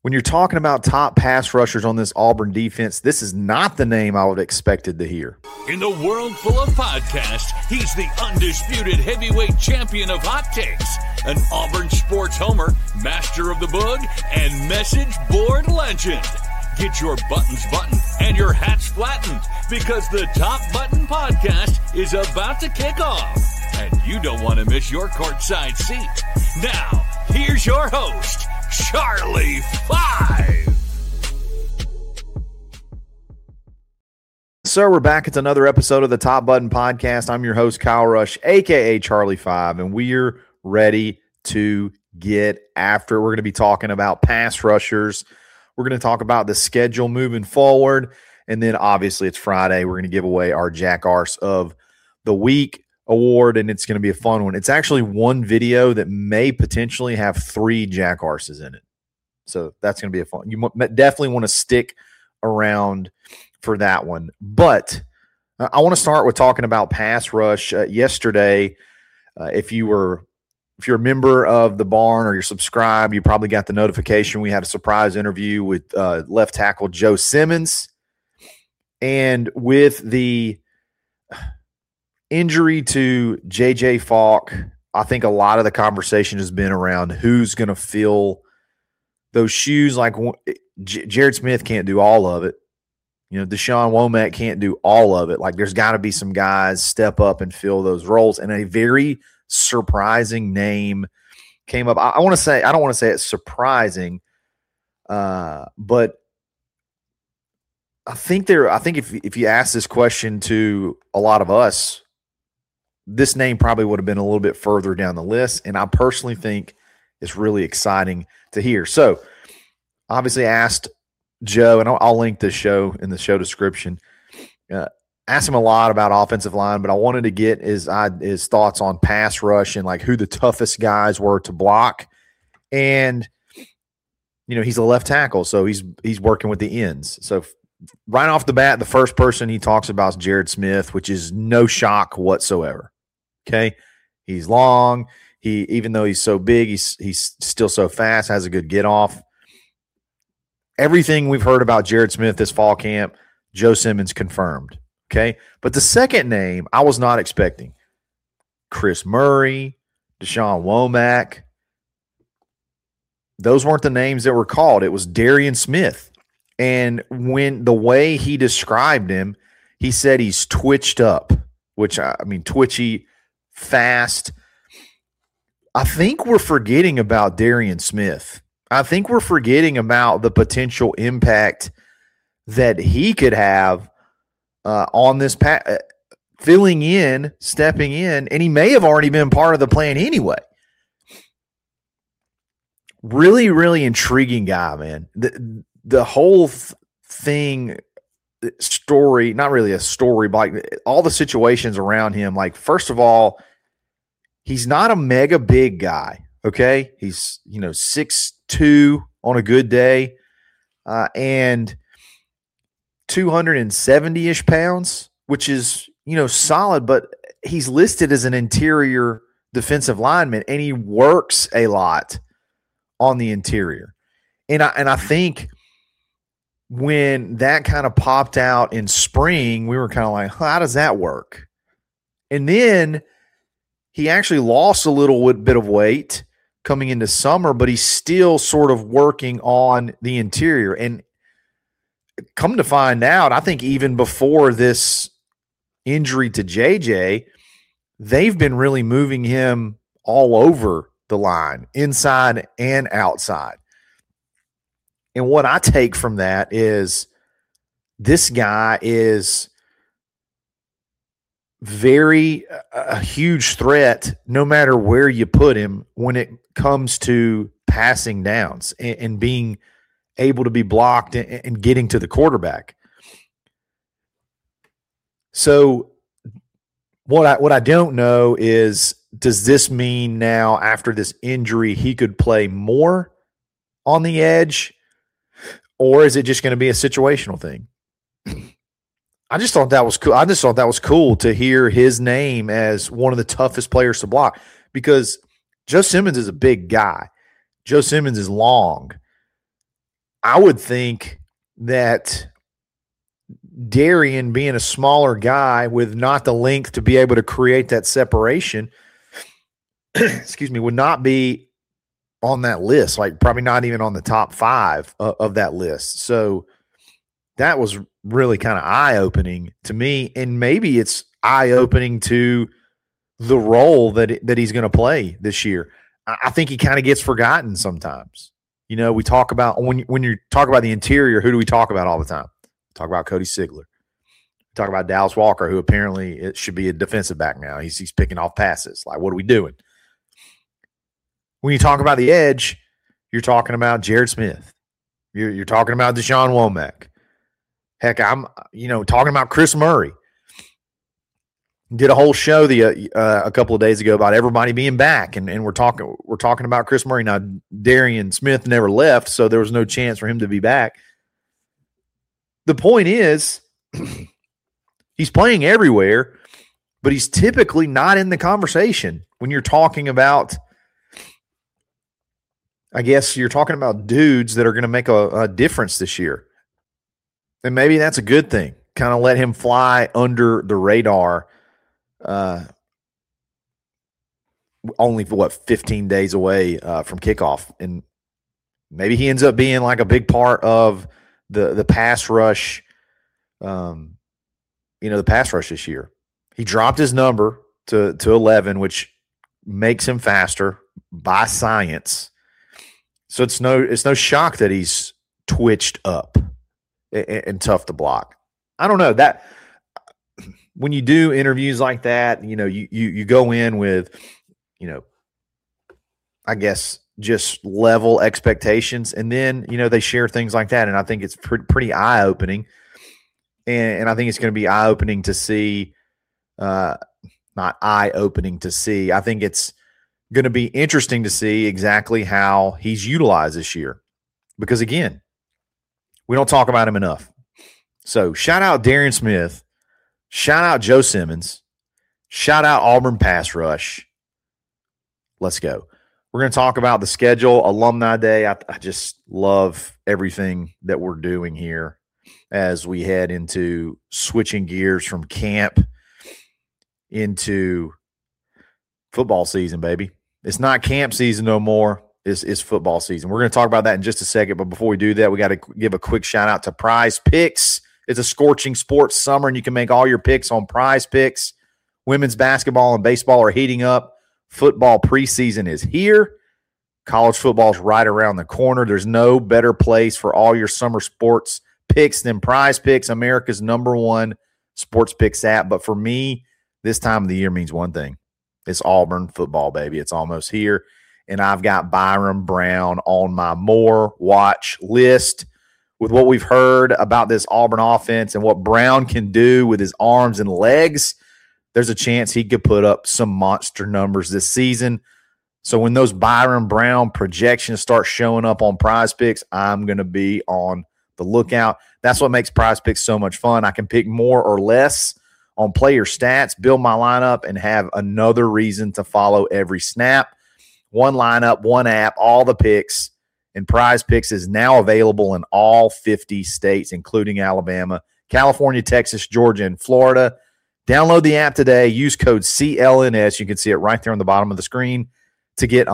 When you're talking about top pass rushers on this Auburn defense, this is not the name I would have expected to hear. In the world full of podcasts, he's the undisputed heavyweight champion of hot takes, an Auburn sports homer, master of the boog, and message board legend. Get your buttons buttoned and your hats flattened because the Top Button Podcast is about to kick off. And you don't want to miss your courtside seat. Now, here's your host, Charlie Five. So we're back. It's another episode of the Top Button Podcast. I'm your host, Kyle Rush, a.k.a. Charlie Five, and we're ready to get after it. We're going to be talking about pass rushers. We're going to talk about the schedule moving forward, and then obviously it's Friday. We're going to give away our Jack Arse of the Week award, and it's going to be a fun one. It's actually one video that may potentially have 3 Jack Arses in it. So that's going to be a fun. You definitely want to stick around for that one. But I want to start with talking about pass rush. Yesterday, if you're a member of the Barn or you're subscribed, you probably got the notification. We had a surprise interview with left tackle Joe Simmons. And with the injury to J.J. Faulk, I think a lot of the conversation has been around who's going to fill those shoes. Like Jared Smith can't do all of it. You know, Deshaun Womack can't do all of it. Like there's got to be some guys step up and fill those roles. And a very surprising name came up. I don't want to say it's surprising, but I think if you ask this question to a lot of us, this name probably would have been a little bit further down the list. And I personally think it's really exciting to hear. So obviously asked Joe, and I'll link this show in the show description. Asked him a lot about offensive line, but I wanted to get his thoughts on pass rush and like who the toughest guys were to block. And, you know, he's a left tackle, so he's working with the ends. So right off the bat, the first person he talks about is Jared Smith, which is no shock whatsoever. Okay. He's long. Even though he's so big, he's still so fast, has a good get off. Everything we've heard about Jared Smith this fall camp, Joe Simmons confirmed. Okay. But the second name I was not expecting. Chris Murray, Deshaun Womack. Those weren't the names that were called. It was Darian Smith. And when the way he described him, he said he's twitched up, which I mean, twitchy, fast. I think we're forgetting about Darian Smith. I think we're forgetting about the potential impact that he could have on this filling in, stepping in, and he may have already been part of the plan anyway. Really, really intriguing guy, man. The whole story, not really a story, but like all the situations around him. Like, first of all, he's not a mega big guy. Okay. He's, 6'2" on a good day, and 270-ish pounds, which is, solid, but he's listed as an interior defensive lineman, and he works a lot on the interior. And I think when that kind of popped out in spring, we were kind of like, how does that work? And then he actually lost a little bit of weight coming into summer, but he's still sort of working on the interior. And come to find out, I think even before this injury to JJ, they've been really moving him all over the line, inside and outside. And what I take from that is this guy is a huge threat no matter where you put him when it comes to passing downs and being able to be blocked and getting to the quarterback. So what I don't know is, does this mean now after this injury he could play more on the edge, or is it just going to be a situational thing? I just thought that was cool. I just thought that was cool to hear his name as one of the toughest players to block, because Joe Simmons is a big guy. Joe Simmons is long. I would think that Darian, being a smaller guy with not the length to be able to create that separation, excuse me, would not be on that list, like probably not even on the top 5 of that list. So that was really kind of eye-opening to me, and maybe it's eye-opening to the role that he's going to play this year. I think he kind of gets forgotten sometimes. You know, we talk about when you talk about the interior, who do we talk about all the time? Talk about Cody Sigler. Talk about Dallas Walker, who apparently it should be a defensive back now. He's picking off passes. Like, what are we doing? When you talk about the edge, you're talking about Jared Smith. You're talking about Deshaun Womack. Heck, I'm talking about Chris Murray. Did a whole show a couple of days ago about everybody being back, and we're talking about Chris Murray. Now, Darian Smith never left, so there was no chance for him to be back. The point is, he's playing everywhere, but he's typically not in the conversation when you're talking about, I guess you're talking about dudes that are going to make a difference this year. And maybe that's a good thing. Kind of let him fly under the radar. Only 15 days away from kickoff. And maybe he ends up being like a big part of the pass rush, the pass rush this year. He dropped his number to 11, which makes him faster by science. So it's no shock that he's twitched up and tough to block. I don't know that when you do interviews like that, you go in with, I guess just level expectations, and then they share things like that, and I think it's pretty eye opening, and I think it's going to be eye opening to see, not eye opening to see. I think it's going to be interesting to see exactly how he's utilized this year, because again, we don't talk about him enough. So shout out Darian Smith, shout out Joe Simmons, shout out Auburn pass rush. Let's go. We're going to talk about the schedule, Alumni Day. I just love everything that we're doing here as we head into switching gears from camp into football season, baby. It's not camp season no more. It's football season. We're going to talk about that in just a second, but before we do that, we got to give a quick shout out to Prize Picks. It's a scorching sports summer, and you can make all your picks on Prize Picks. Women's basketball and baseball are heating up. Football preseason is here. College football is right around the corner. There's no better place for all your summer sports picks than Prize Picks, America's #1 sports picks app. But for me, this time of the year means one thing. It's Auburn football, baby. It's almost here. And I've got Byron Brown on my more watch list. With what we've heard about this Auburn offense and what Brown can do with his arms and legs, there's a chance he could put up some monster numbers this season. So when those Byron Brown projections start showing up on Prize Picks, I'm going to be on the lookout. That's what makes Prize Picks so much fun. I can pick more or less on player stats, build my lineup, and have another reason to follow every snap. One lineup, one app, all the picks. And Prize Picks is now available in all 50 states, including Alabama, California, Texas, Georgia, and Florida. Download the app today. Use code CLNS. You can see it right there on the bottom of the screen to get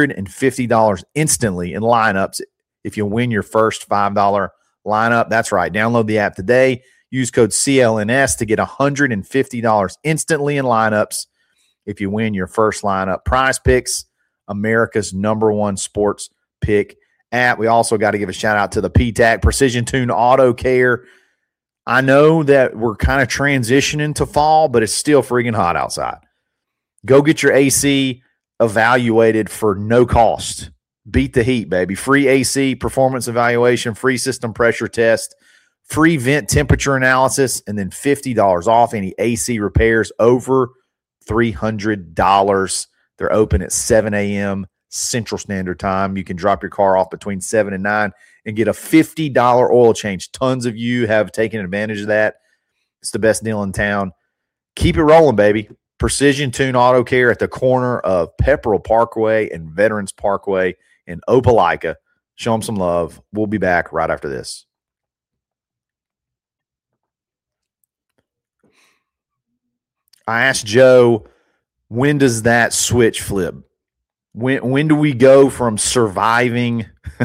$150 instantly in lineups if you win your first $5 lineup. That's right. Download the app today. Use code CLNS to get $150 instantly in lineups if you win your first lineup. Prize Picks, America's #1 sports pick app. We also got to give a shout out to the PTAC Precision Tune Auto Care. I know that we're kind of transitioning to fall, but it's still freaking hot outside. Go get your AC evaluated for no cost. Beat the heat, baby. Free AC performance evaluation, free system pressure test, free vent temperature analysis, and then $50 off any AC repairs over $300. They're open at 7 a.m. Central Standard Time. You can drop your car off between 7 and 9 and get a $50 oil change. Tons of you have taken advantage of that. It's the best deal in town. Keep it rolling, baby. Precision Tune Auto Care at the corner of Pepperell Parkway and Veterans Parkway in Opelika. Show them some love. We'll be back right after this. I asked Joe, when does that switch flip? When do we go from survival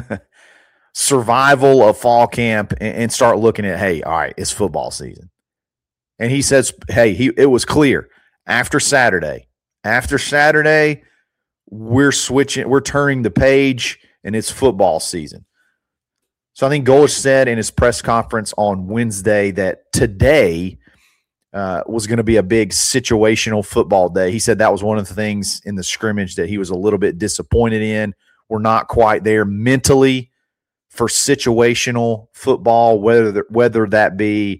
of fall camp and start looking at, hey, all right, it's football season? And he says, hey, it was clear after Saturday. After Saturday, we're turning the page, and it's football season. So I think Golesh said in his press conference on Wednesday that today was going to be a big situational football day. He said that was one of the things in the scrimmage that he was a little bit disappointed in. We're not quite there mentally for situational football, whether that be,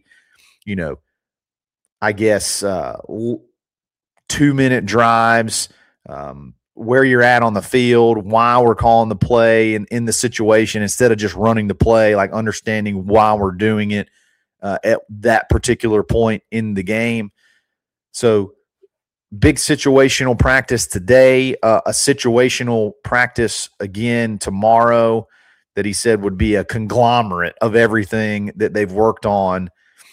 I guess 2-minute drives, where you're at on the field, why we're calling the play and in the situation instead of just running the play, like understanding why we're doing it at that particular point in the game. So big situational practice today, a situational practice again tomorrow that he said would be a conglomerate of everything that they've worked on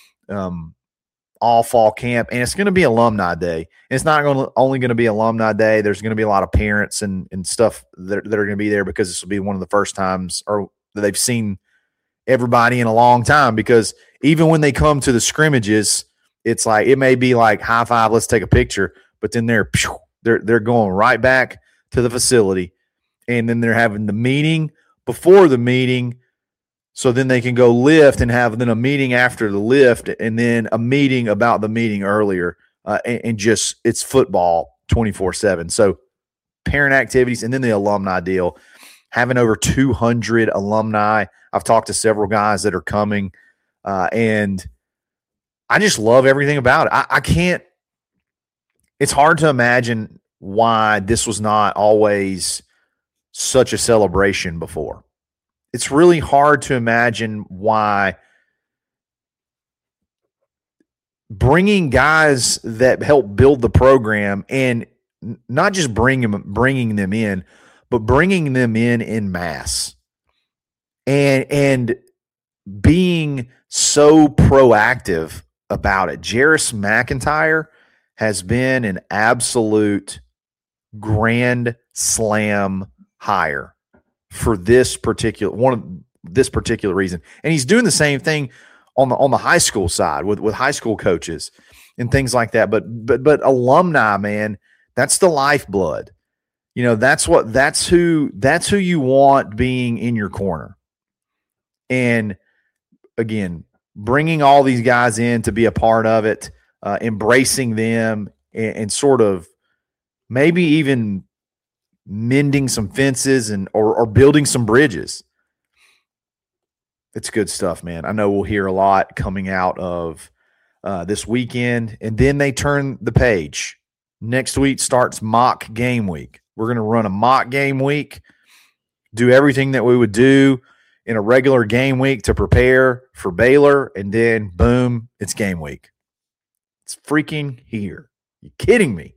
all fall camp. And it's going to be alumni day. And it's not only going to be alumni day. There's going to be a lot of parents and stuff that are going to be there because this will be one of the first times or that they've seen everybody in a long time, because even when they come to the scrimmages, it's like, it may be like high five, let's take a picture, but then they're going right back to the facility, and then they're having the meeting before the meeting, so then they can go lift and have then a meeting after the lift, and then a meeting about the meeting earlier, and just it's football 24/7. So parent activities, and then the alumni deal, having over 200 alumni. I've talked to several guys that are coming, and I just love everything about it. I can't – it's hard to imagine why this was not always such a celebration before. It's really hard to imagine why bringing guys that help build the program, and not just bringing them in, but bringing them in mass. And being so proactive about it. Jarris McIntyre has been an absolute grand slam hire for this particular reason. And he's doing the same thing on the high school side with high school coaches and things like that. But alumni, man, that's the lifeblood. That's who you want being in your corner. And again, bringing all these guys in to be a part of it, embracing them, and sort of maybe even mending some fences or building some bridges. It's good stuff, man. I know we'll hear a lot coming out of this weekend, and then they turn the page. Next week starts mock game week. We're going to run a mock game week, do everything that we would do in a regular game week to prepare for Baylor, and then boom, it's game week. It's freaking here. You kidding me?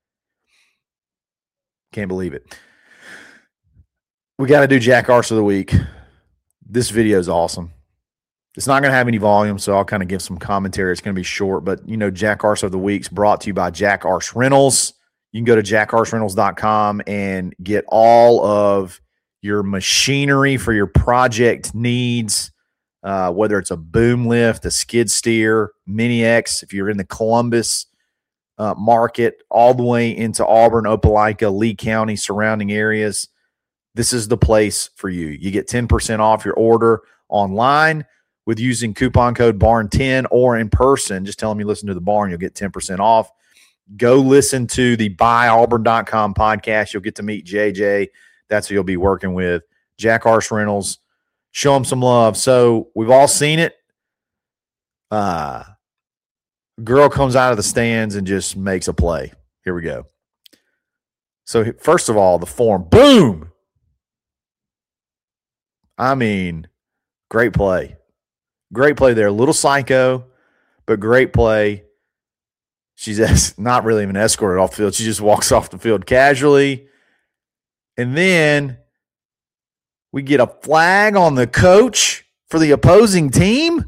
Can't believe it. We got to do Jack Arse of the week. This video is awesome. It's not going to have any volume, so I'll kind of give some commentary. It's going to be short, but Jack Arse of the week's brought to you by Jack Arse Rentals. You can go to jackarserentals.com and get all of your machinery for your project needs, whether it's a boom lift, a skid steer, Mini X, if you're in the Columbus market, all the way into Auburn, Opelika, Lee County, surrounding areas. This is the place for you. You get 10% off your order online with using coupon code BARN10, or in person. Just tell them you listen to the Barn, you'll get 10% off. Go listen to the BuyAuburn.com podcast. You'll get to meet JJ. That's who you'll be working with. Jack Arse Rentals. Show them some love. So we've all seen it. Girl comes out of the stands and just makes a play. Here we go. So first of all, the form. Boom! I mean, great play. Great play there. A little psycho, but great play. She's not really even escorted off the field. She just walks off the field casually. And then We get a flag on the coach for the opposing team.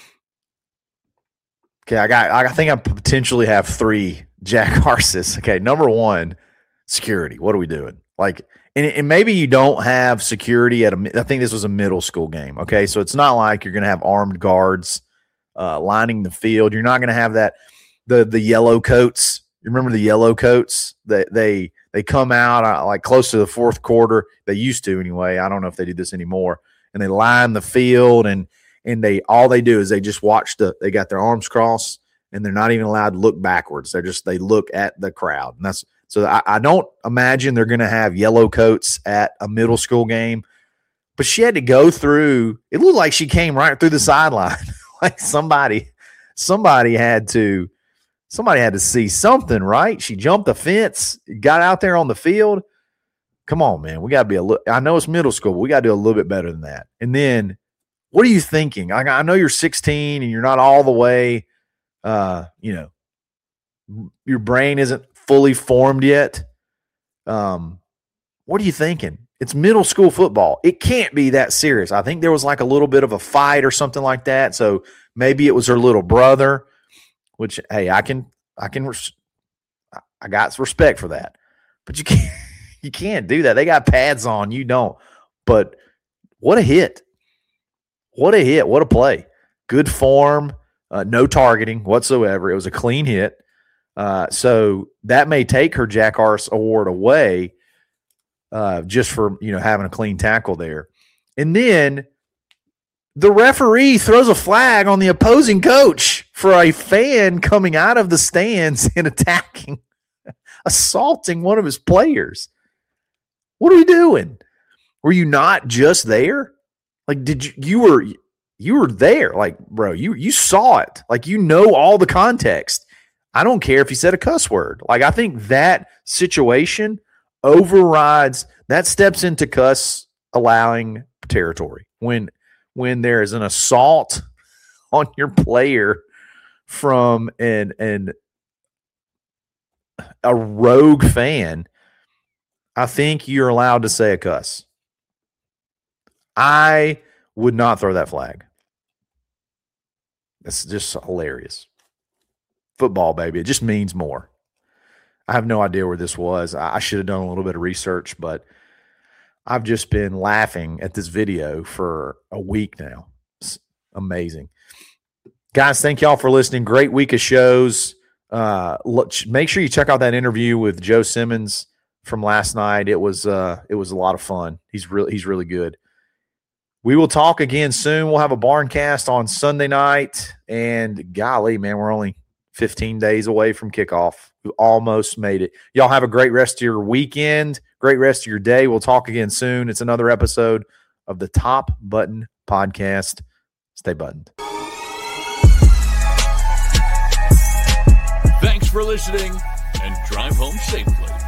Okay, I think I potentially have 3 Jack Arces. Okay, number 1, security. What are we doing? Like, and maybe you don't have security I think this was a middle school game. Okay, so it's not like you're going to have armed guards lining the field. You're not going to have that. The yellow coats. You remember the yellow coats? They come out like close to the fourth quarter. They used to anyway. I don't know if they do this anymore. And they line the field and all they do is they just watch they got their arms crossed and they're not even allowed to look backwards. They look at the crowd. And so I don't imagine they're going to have yellow coats at a middle school game, but she had to go through, it looked like she came right through the sideline. Like somebody had to see something, right? She jumped the fence, got out there on the field. Come on, man. We got to be I know it's middle school, but we got to do a little bit better than that. And then what are you thinking? I know you're 16 and you're not all the way, your brain isn't fully formed yet. What are you thinking? It's middle school football. It can't be that serious. I think there was like a little bit of a fight or something like that. So maybe it was her little brother, which, hey, I got respect for that, but you can't do that. They got pads on. You don't, but what a hit. What a hit. What a play. Good form. No targeting whatsoever. It was a clean hit. So that may take her Jack Arce award away just for, having a clean tackle there. And then the referee throws a flag on the opposing coach for a fan coming out of the stands and assaulting one of his players. What are we doing? Were you not just there? Like, you were there. Like, bro, you saw it. Like, all the context. I don't care if he said a cuss word. Like, I think that situation overrides, that steps into cuss allowing territory. When there is an assault on your player from a rogue fan, I think you're allowed to say a cuss. I would not throw that flag. That's just hilarious. Football, baby. It just means more. I have no idea where this was. I should have done a little bit of research, but I've just been laughing at this video for a week now. It's amazing. Guys, thank y'all for listening. Great week of shows. Make sure you check out that interview with Joe Simmons from last night. It was a lot of fun. He's really good. We will talk again soon. We'll have a Barncast on Sunday night. And golly, man, we're only 15 days away from kickoff. We almost made it. Y'all have a great rest of your weekend. Great rest of your day. We'll talk again soon. It's another episode of the Top Button Podcast. Stay buttoned. Thanks for listening and drive home safely.